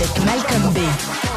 avec Malcolm B.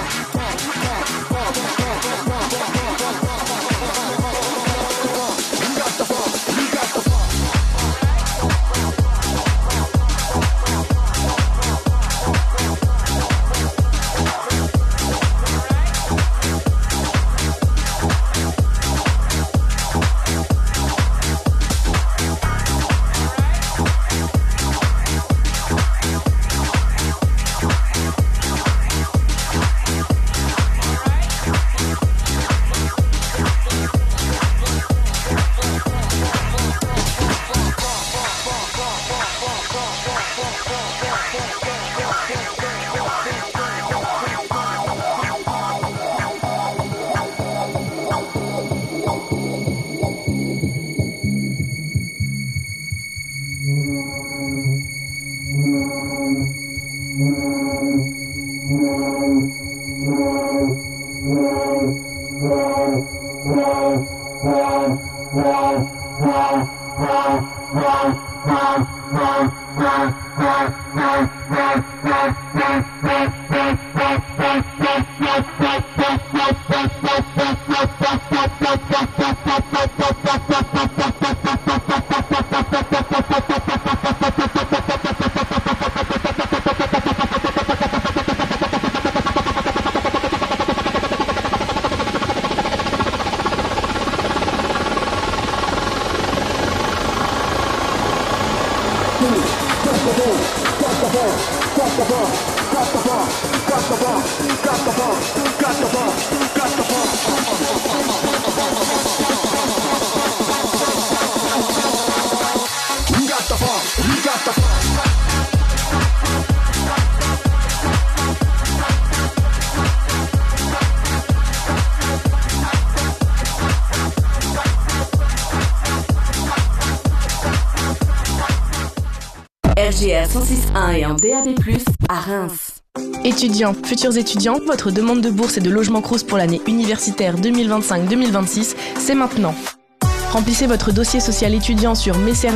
RJR 106.1 et en DAB+, à Reims. Étudiants, futurs étudiants, votre demande de bourse et de logement Crous pour l'année universitaire 2025-2026, c'est maintenant. Remplissez votre dossier social étudiant sur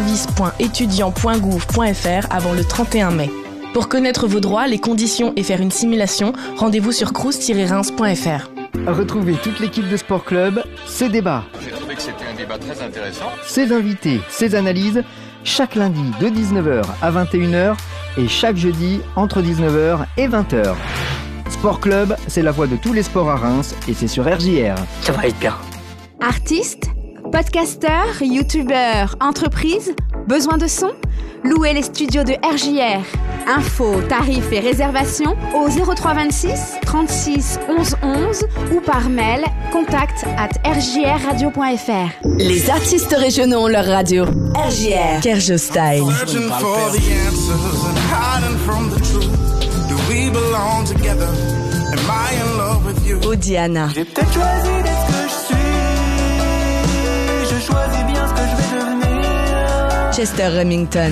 messervices.etudiant.gouv.fr avant le 31 mai. Pour connaître vos droits, les conditions et faire une simulation, rendez-vous sur crous-reims.fr. Retrouvez toute l'équipe de Sport Club, ses débats. J'ai trouvé que c'était un débat très intéressant. Ses invités, ses analyses, chaque lundi de 19h à 21h et chaque jeudi entre 19h et 20h. Sport Club, c'est la voix de tous les sports à Reims et c'est sur RJR. Ça va être bien. Artistes, podcasteurs, youtubeurs, entreprises, besoin de son ? Louez les studios de RJR. Infos, tarifs et réservations au 0326 36 11 11 ou par mail contact@rjrradio.fr. Les artistes régionaux ont leur radio. RJR. Kerjo Style. Odiana. J'ai peut-être choisi d'être ce que je suis. Je choisis bien ce que je vais devenir. Chester Remington.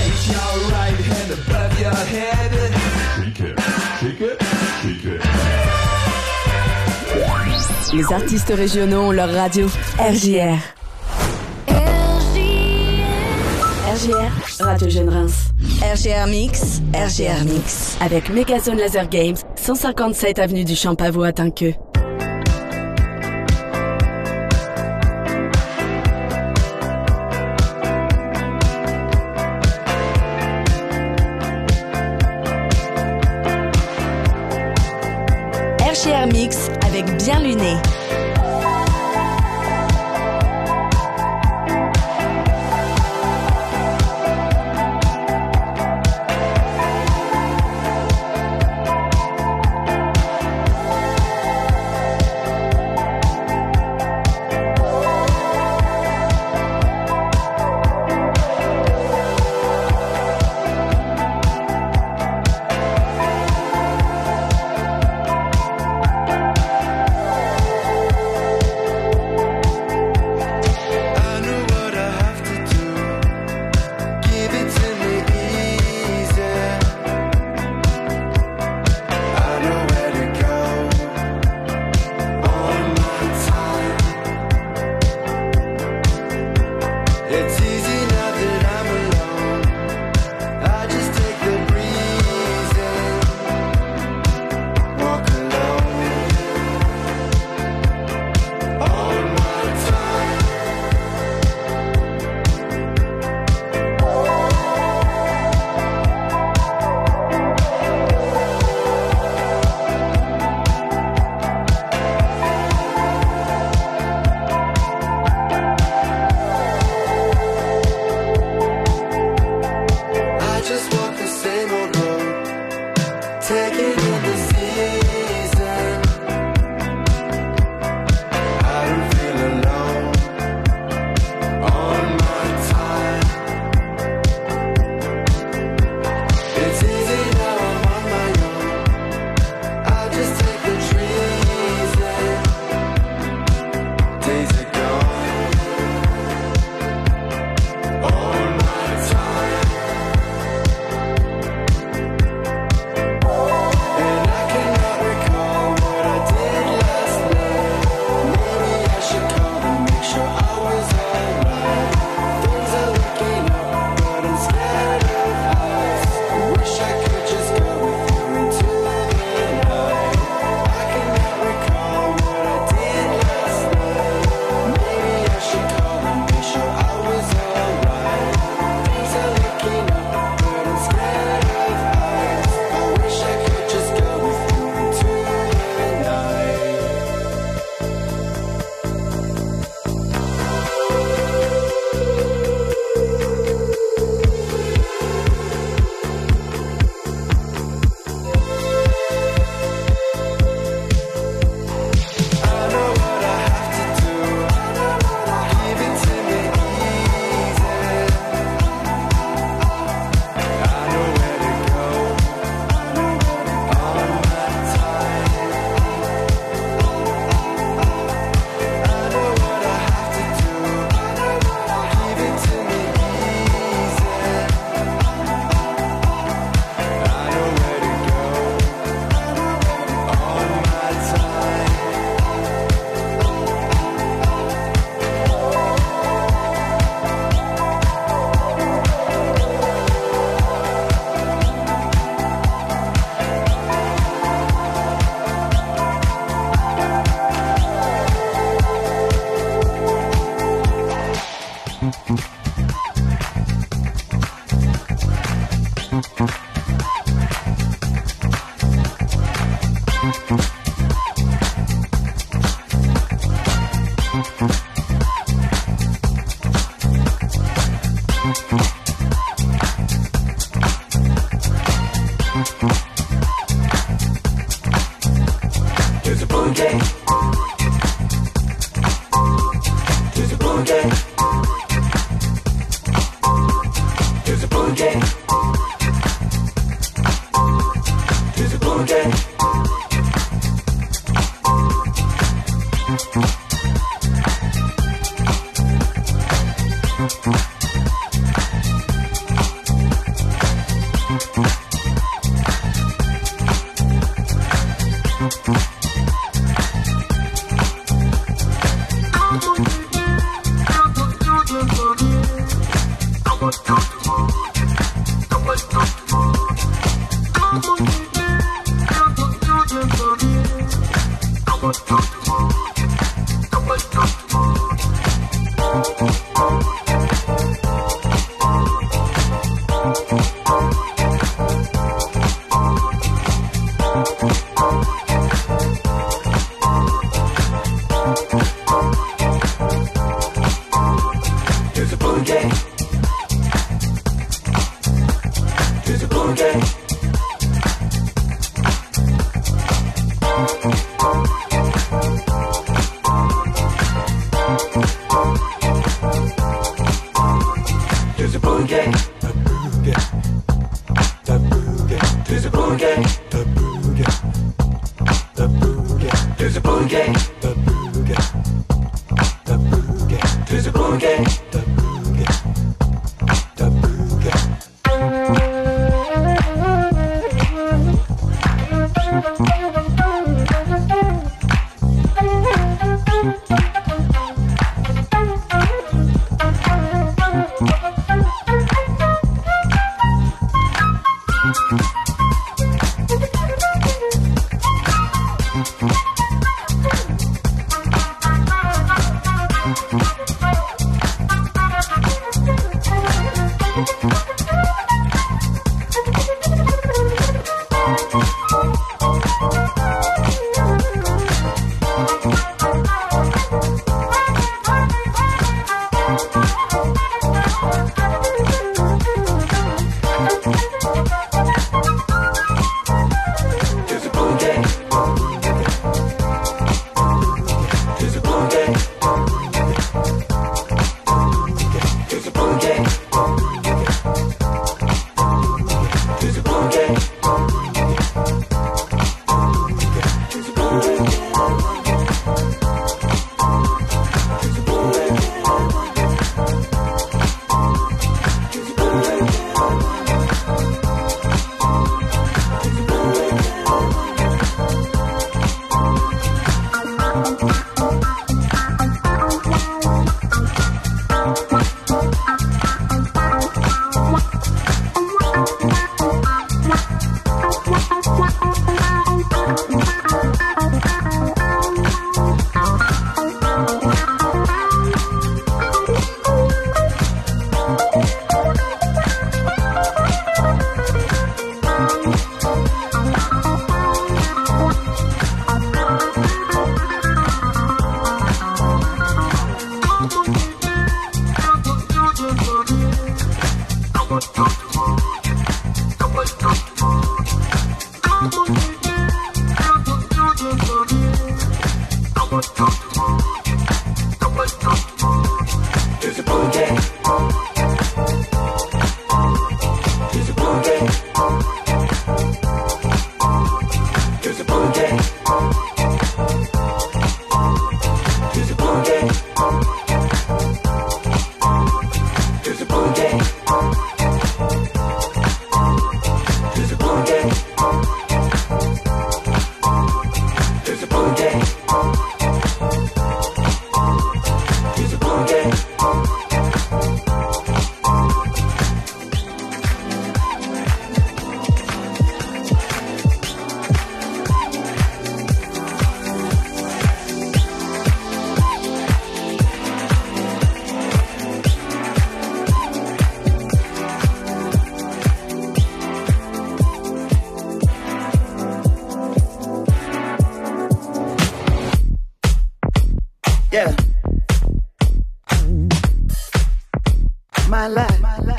Les artistes régionaux ont leur radio. RJR. RJR, Radio Jeune Reims. RGR Mix, RGR Mix. Avec Megazone Laser Games, 157 avenue du Champavot à Tinqueux. RGR Mix avec Bien Luné. There's Yeah. My life.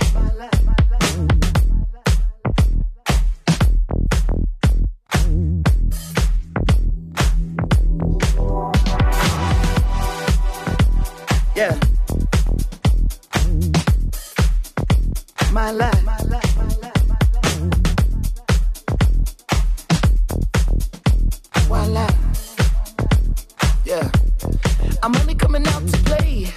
Yeah. My life. Voila. Yeah. I'm only coming out to play.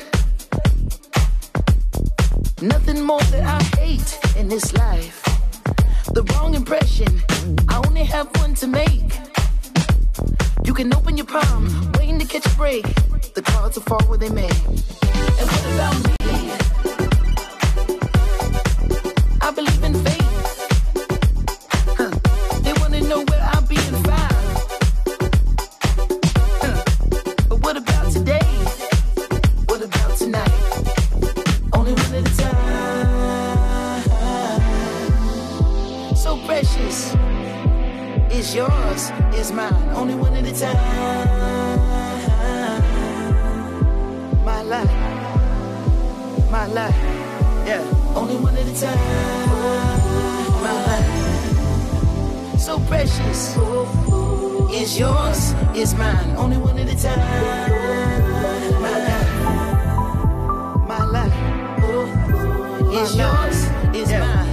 Nothing more that I hate in this life. The wrong impression, I only have one to make. You can open your palm, waiting to catch a break. The cards will fall where they may. And what about me? I believe in fate. They wanna know where I'll be in 5. But what about today? What about tonight? Only one at a time. So precious. It's yours, it's mine. Only one at a time. My life. My life. Yeah. Only one at a time. My life. So precious. It's yours, it's mine. Only one at a time. My life. My life. It's yours, it's mine.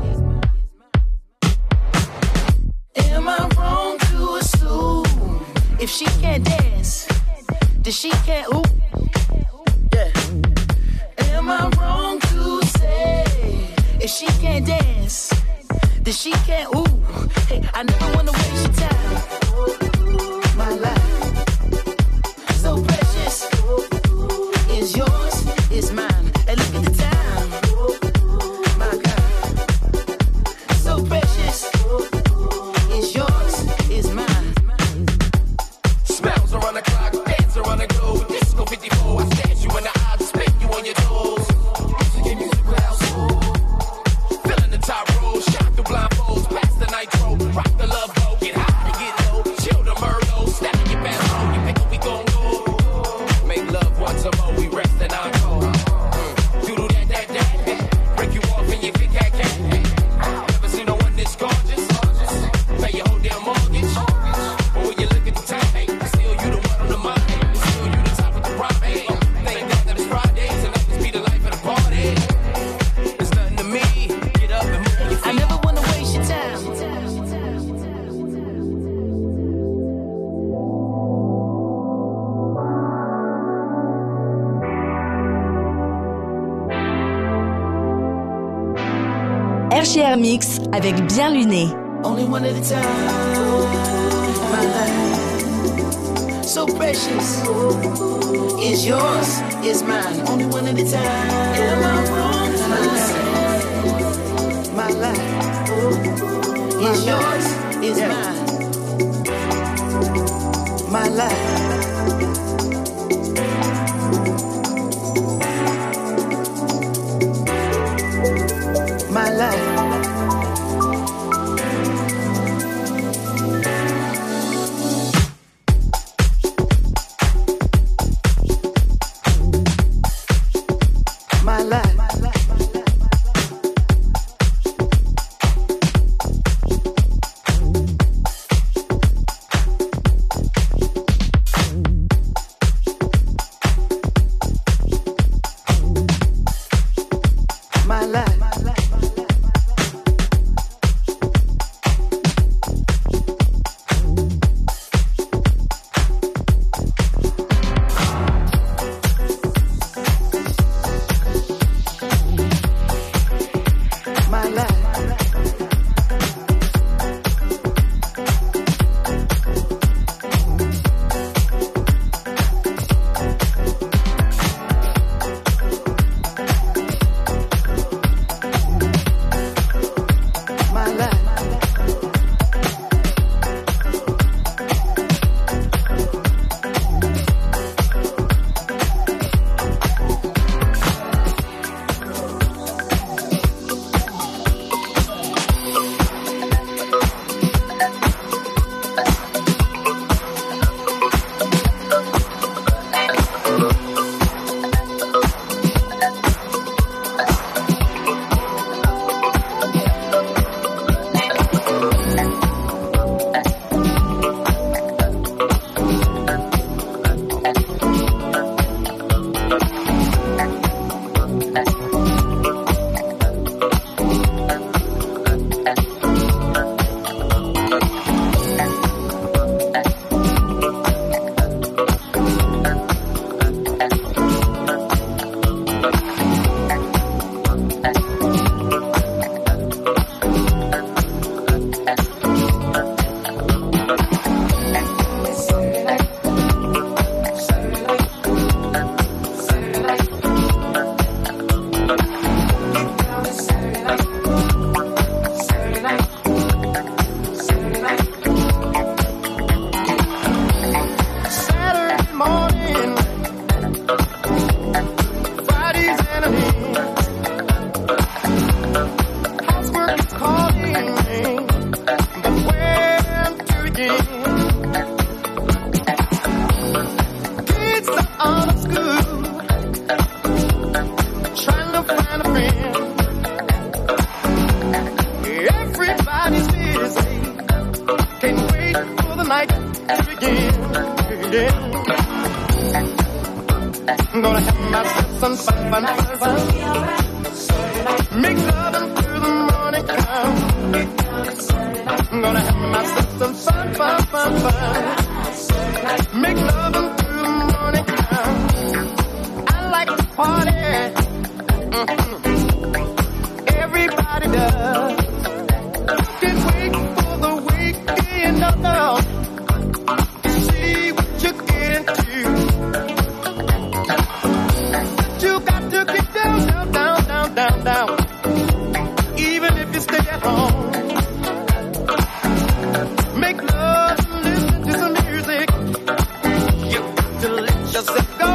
Am I wrong to assume if she can't dance, that she can't ooh? Yeah. Am I wrong to say if she can't dance, that she can't ooh? Hey, I never wanna waste your time. My life, so precious, is yours, is mine. And look at the time. My God, so precious, is yours, is mine. Smells around the clock, dance around the globe. Disco 54, I stare you in the eyes, spit you on your toes. Music without soul. Feeling the top roll, shot through blindfolds, past the nitro, rock the love boat, get high and get low, chill the Merlot, step in your best home, you pick up, we gon' go. Make love once a more, we rest and encore. Doodle that, break you off and you fit cat. Never seen no one this gorgeous. Pay your whole damn mortgage. But when you look at the time, still you the one on the mind. Still you the top of the prime. Thank God that it's Friday, tonight must be the life of the party. There's nothing to me. Get up and move your feet. I never wanna waste your time. RJR Mix avec Bien Luné. Only one at a time. My life, so precious. Is yours, is mine. Only one at a time. Am I wrong to say? My life, is yours, is mine. My life. My life. My life. My life. again. I'm gonna have myself some fun. Make love until the morning comes. I'm gonna have myself some fun. Make love until the morning comes. I like to party. Everybody does. Can't wait for the weekend now. See what you get into. You got to get down. Even if you stay at home. Make love and listen to some music. You got to let yourself go.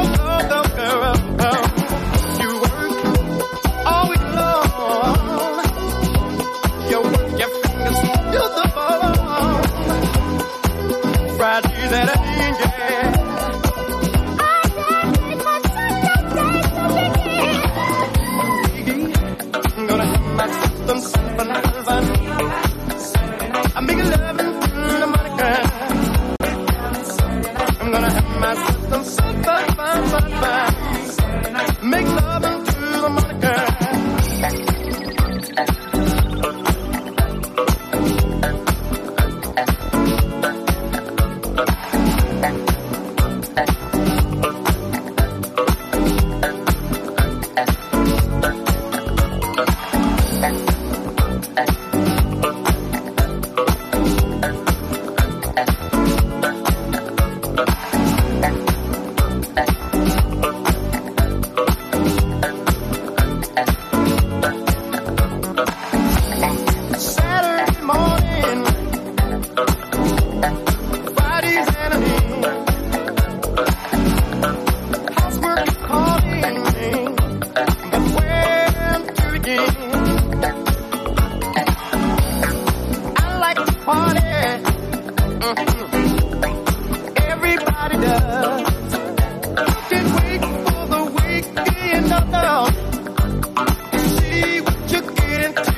You work all week long. You work your fingers to the bone. Friday, Saturday, yeah. I'm gonna have myself some fun. I'm making love until the morning comes. I'm gonna have myself some fun. Make love until the morning comes. Saturday morning, Friday's enemy. Housework is calling me, but where to begin? I like to party. Everybody does. Can't wait for the weekend now. See what you get into.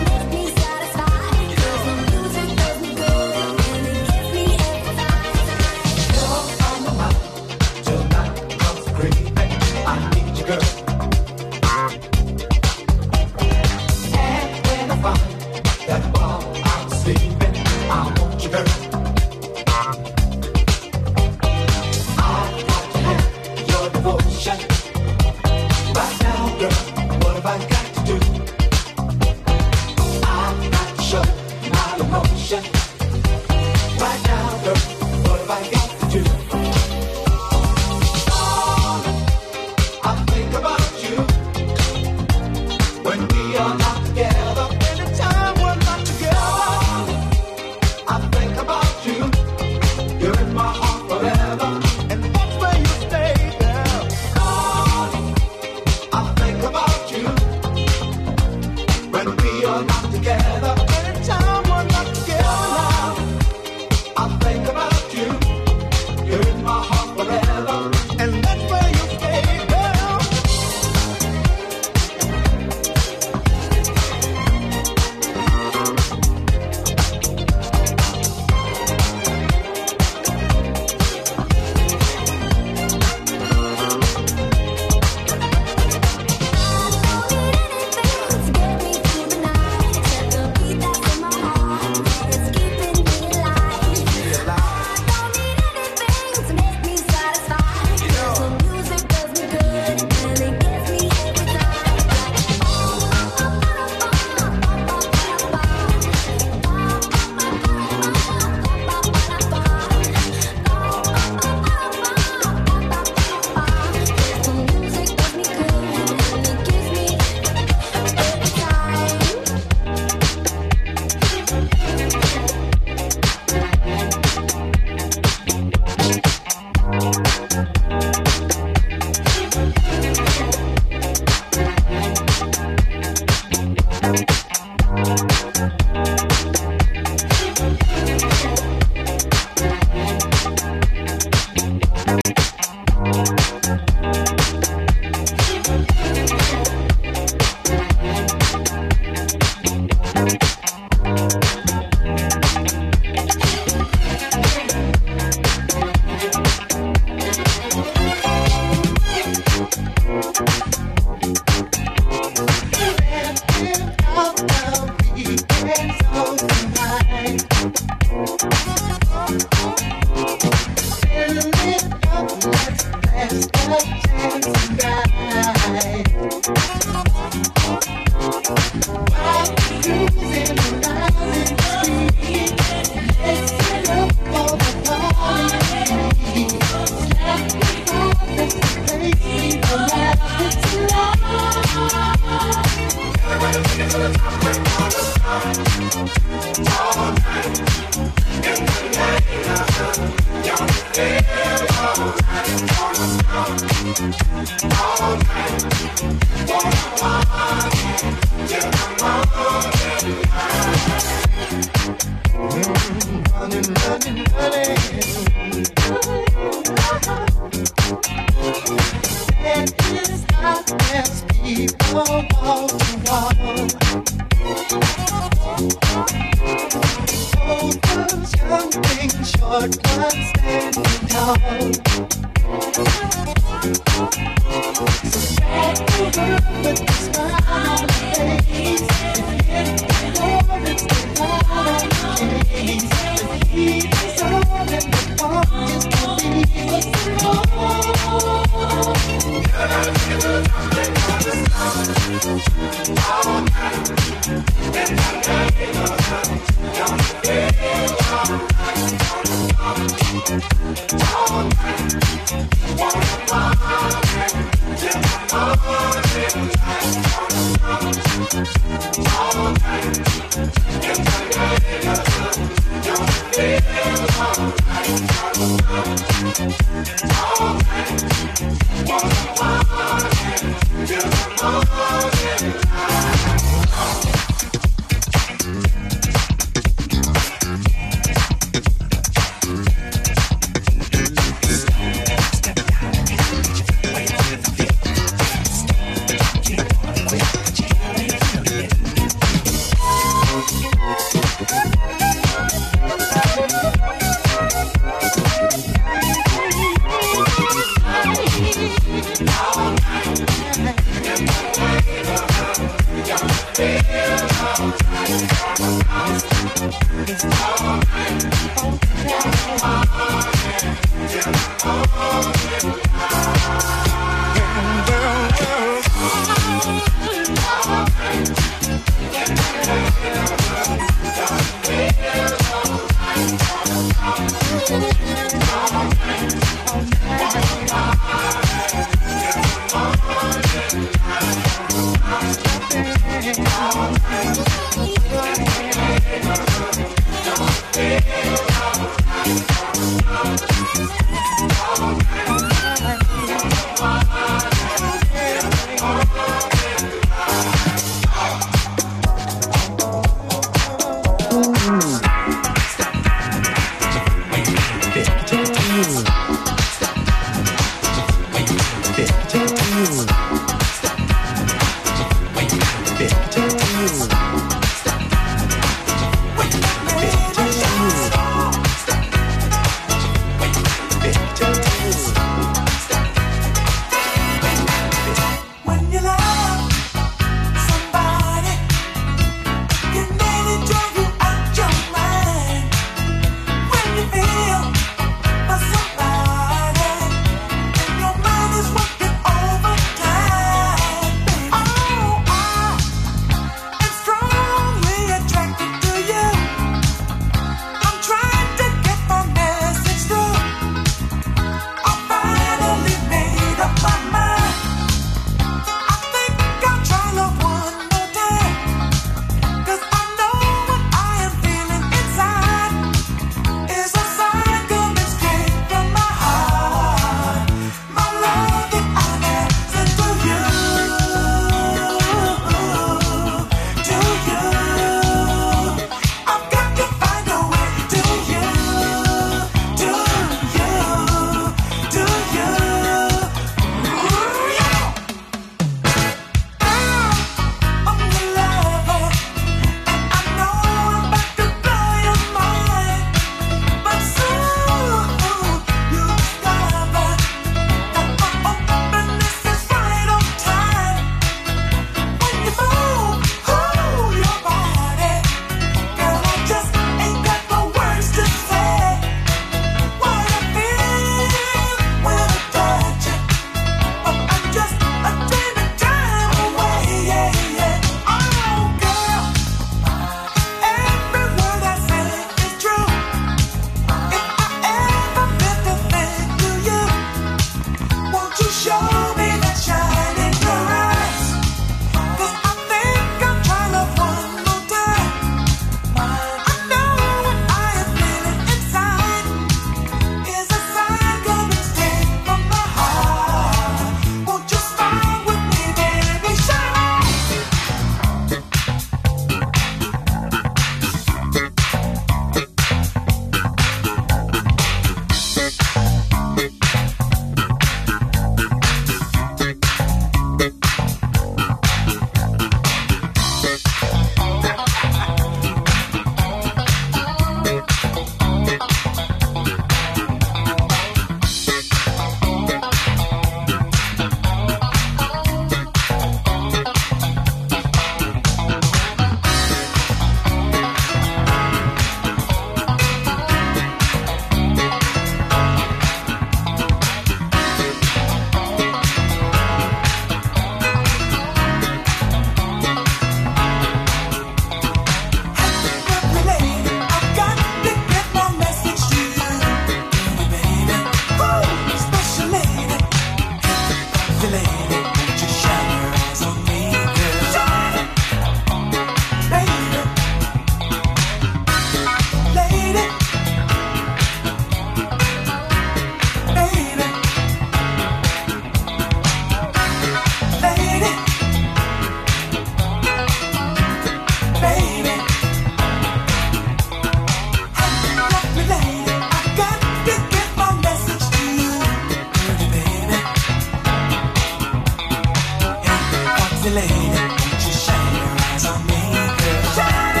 pretty lady, just shine your eyes on me, girl. Shine,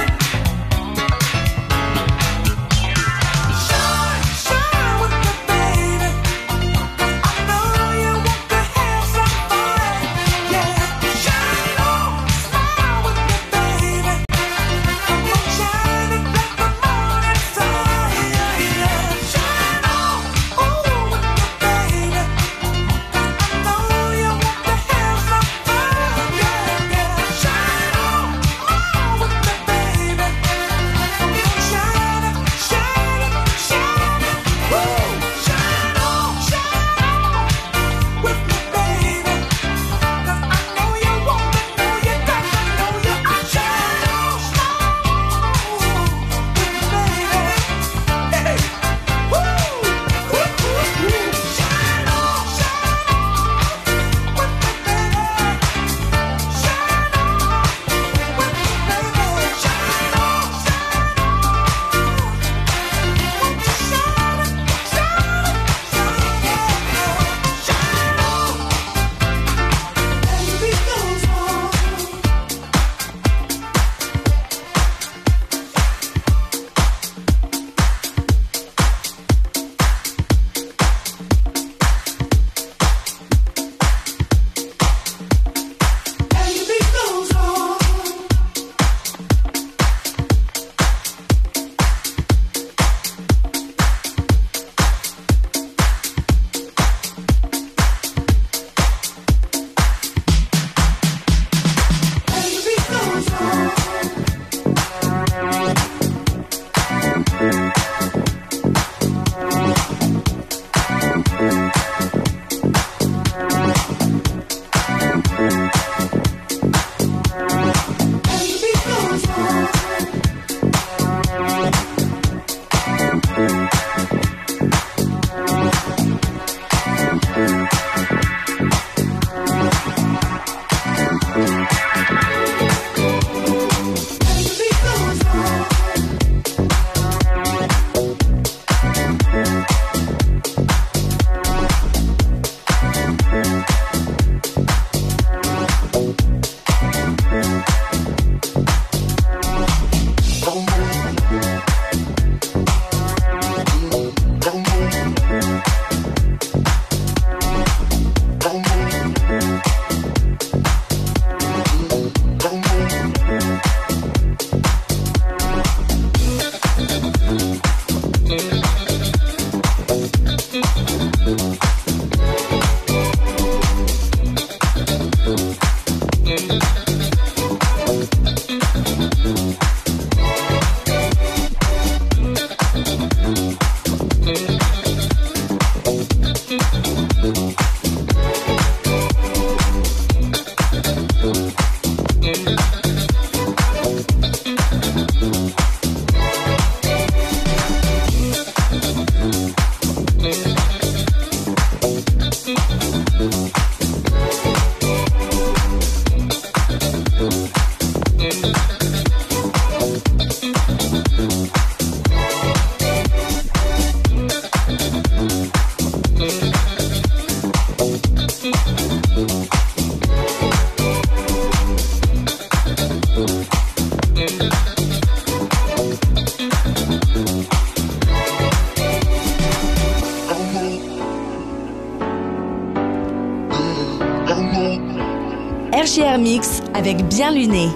shine with me, baby. I know you want to have some fun, yeah. Shine on, smile with me, baby. Come on, shine it like the morning sun, yeah, yeah. Shine on, ooh, with me, baby. I know you want to have some fun, yeah, yeah. Shine on, smile with me, baby. Come on, shine it, shine it, shine it, woo. Shine on with me, baby. 'Cause I know you want it, know you got to know you. I shine on with me, baby. Hey, woo, woo, woo, woo. Shine on with me, baby. Shine on with me, baby. Shine on, won't you shine it, shine it, shine it, shine on. Baby goes on. Baby goes on. Baby goes on. Baby goes on. Baby goes on. RJR Mix avec Bien Luné.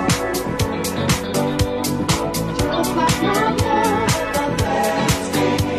Just like my love, the last thing.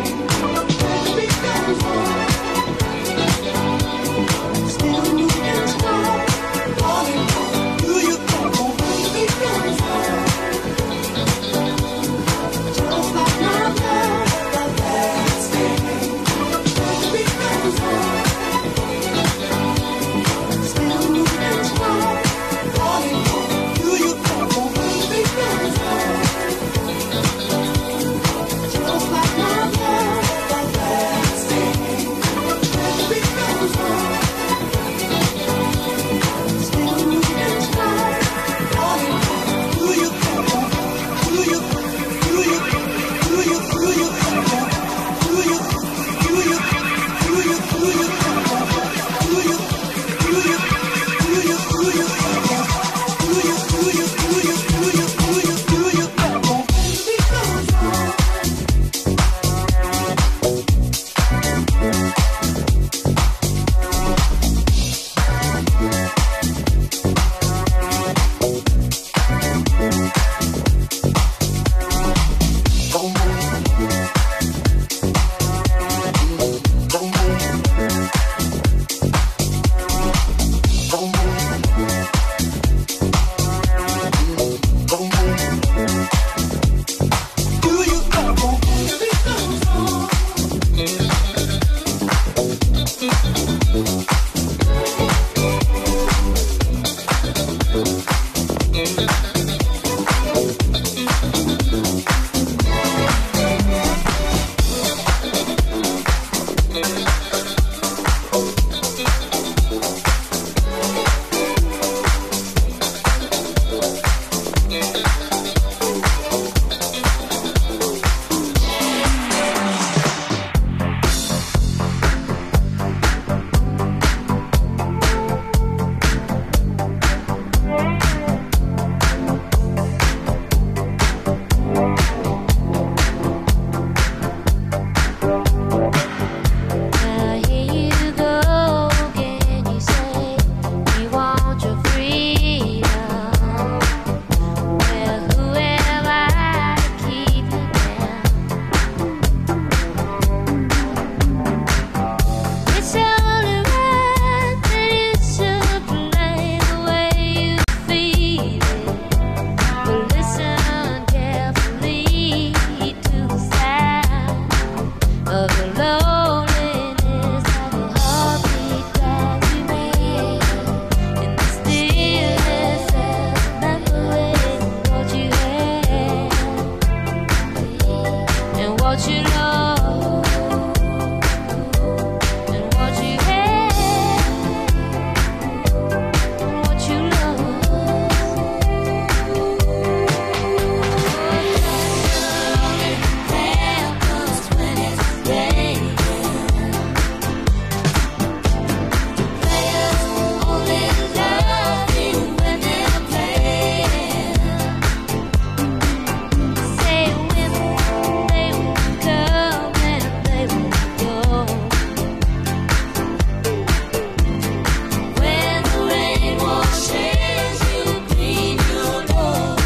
what you love and what you hate, what you love. Happens when it's raining. Players only love you when they're playing. Say when they will come and they will go. When the rain washes you clean, you know.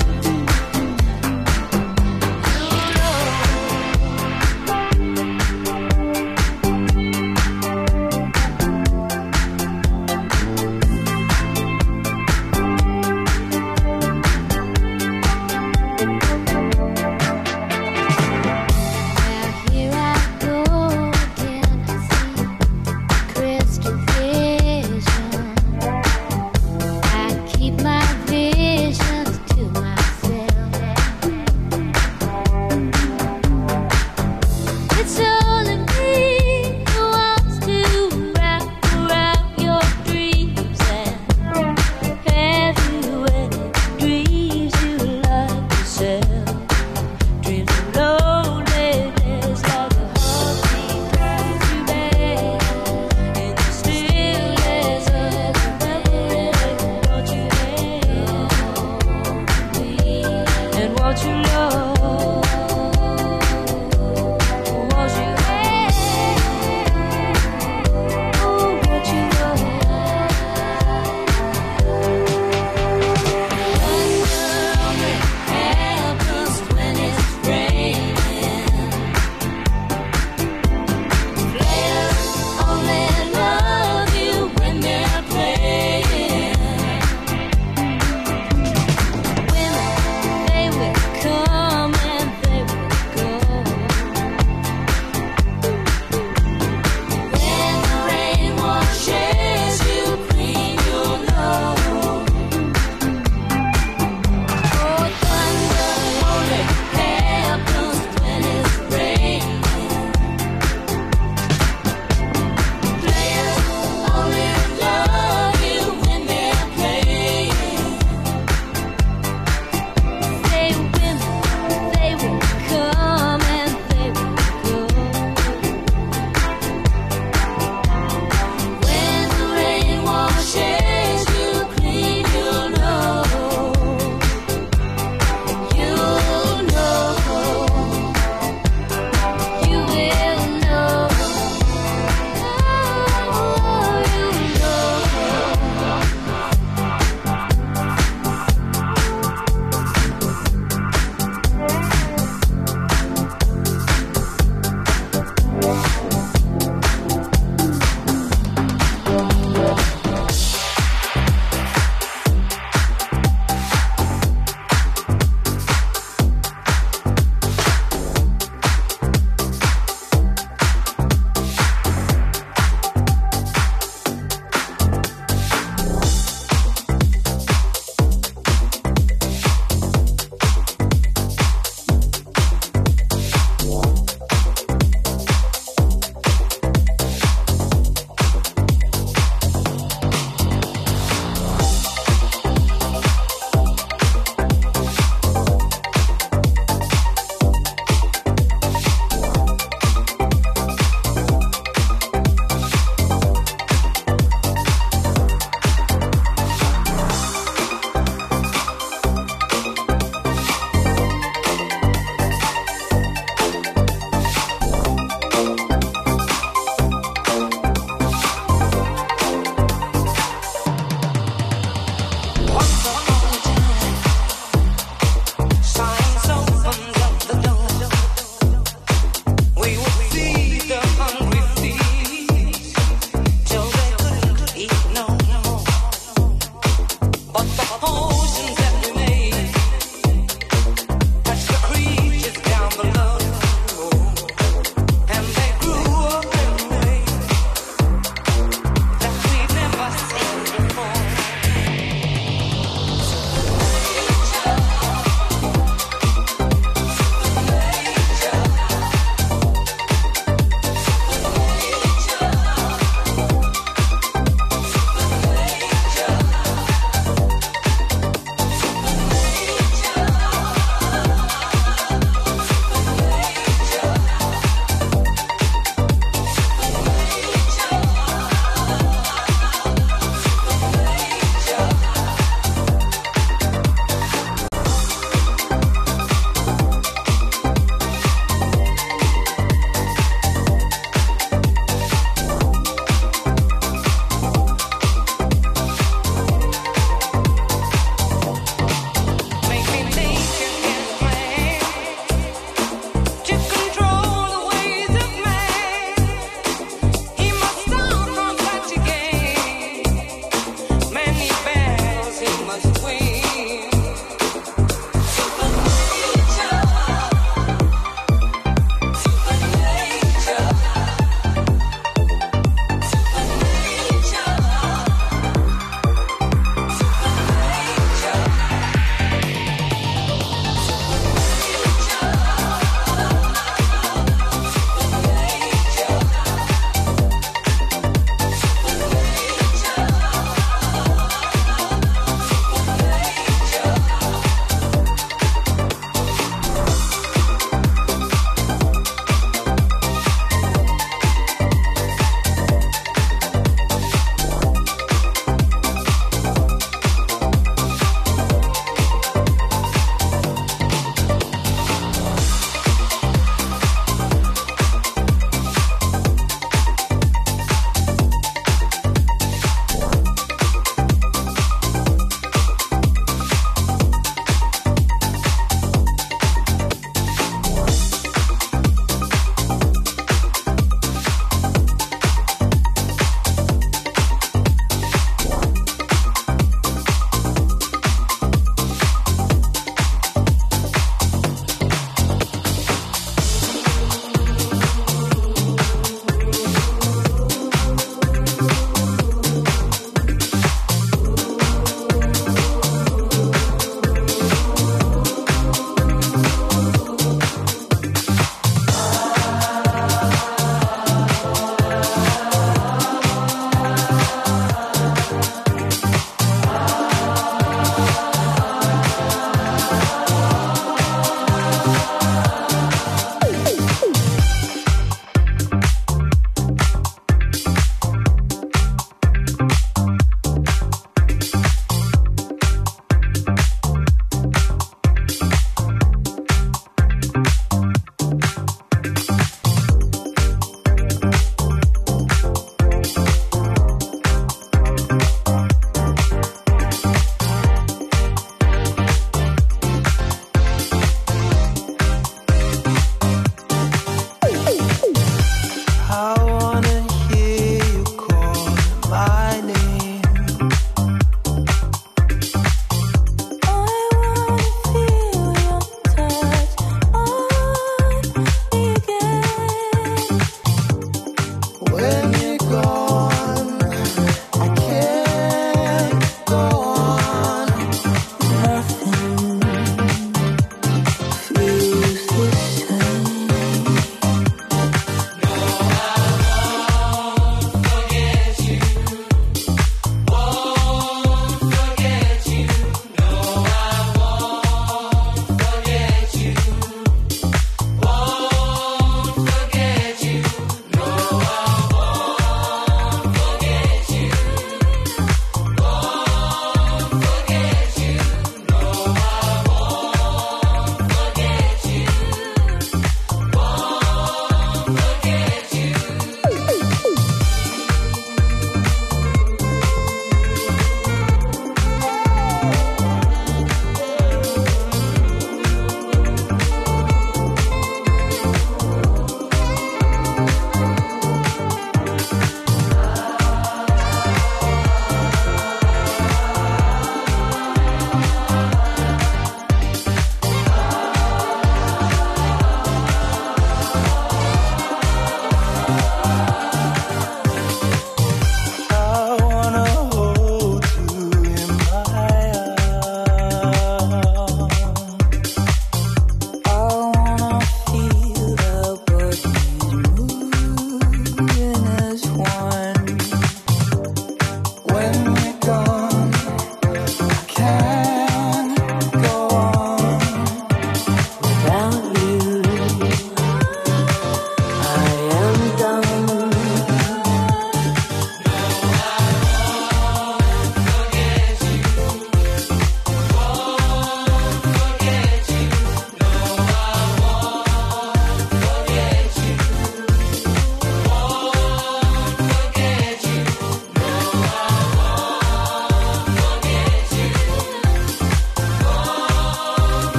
Now here I go again. I see crystal vision. I keep my visions to myself. It's only me who wants to wrap around your dreams and have you any dreams you like yourself. Dreams of loneliness like a heartbeat drives you mad. In the stillness of the night, what you have and what you love, what you have, what you love. Happens when it's raining. Players only love you when they're playing. Women, they will come and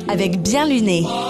avec Bien Luné.